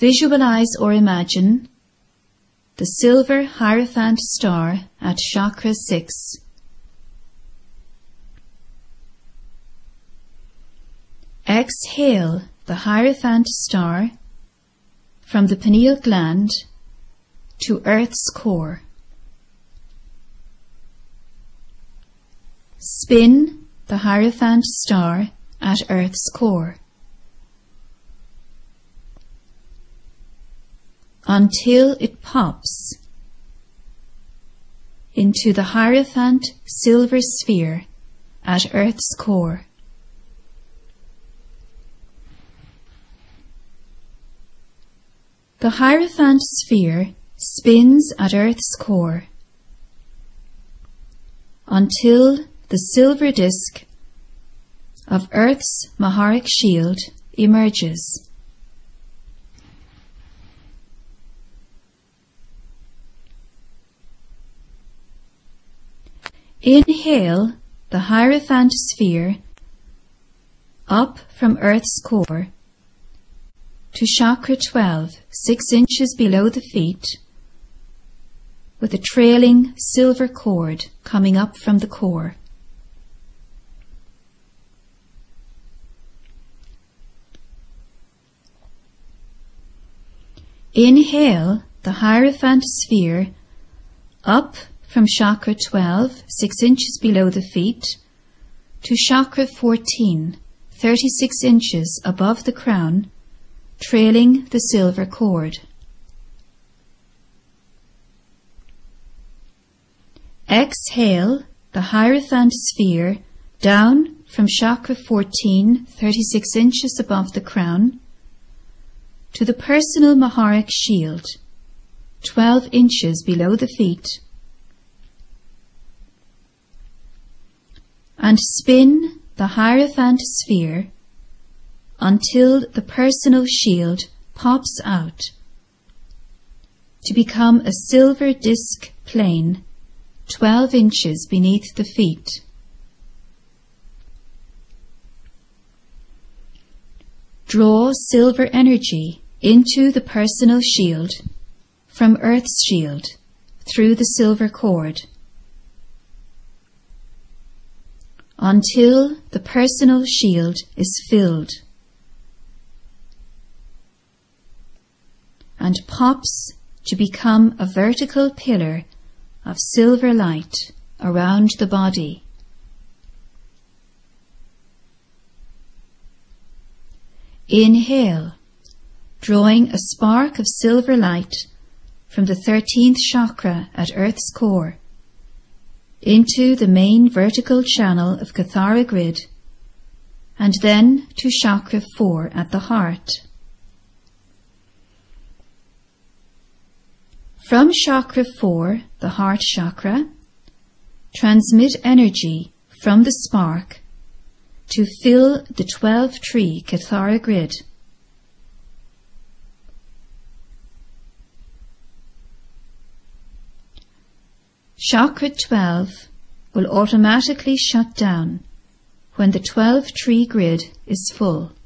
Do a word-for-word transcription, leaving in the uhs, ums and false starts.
Visualize or imagine the silver Hierophant star at chakra six. Exhale the Hierophant star from the pineal gland to Earth's core. Spin the Hierophant star at Earth's core until it pops into the Hierophant silver sphere at Earth's core. The Hierophant sphere spins at Earth's core until the silver disk of Earth's Maharic shield emerges. Inhale the Hierophant sphere up from Earth's core to chakra twelve, six inches below the feet, with a trailing silver cord coming up from the core. Inhale the Hierophant sphere up from chakra twelve, six inches below the feet, to chakra fourteen, thirty-six inches above the crown, trailing the silver cord. Exhale the Hierophant sphere down from chakra fourteen, thirty-six inches above the crown, to the personal Maharic shield, twelve inches below the feet, and spin the Hierophant sphere until the personal shield pops out to become a silver disc plane twelve inches beneath the feet. Draw silver energy into the personal shield from Earth's shield through the silver cord until the personal shield is filled and pops to become a vertical pillar of silver light around the body. Inhale, drawing a spark of silver light from the thirteenth chakra at Earth's core into the main vertical channel of Kathara grid, and then to chakra four at the heart. From chakra four, the heart chakra, transmit energy from the spark to fill the twelve tree Kathara grid. Chakra twelve will automatically shut down when the twelve tree grid is full.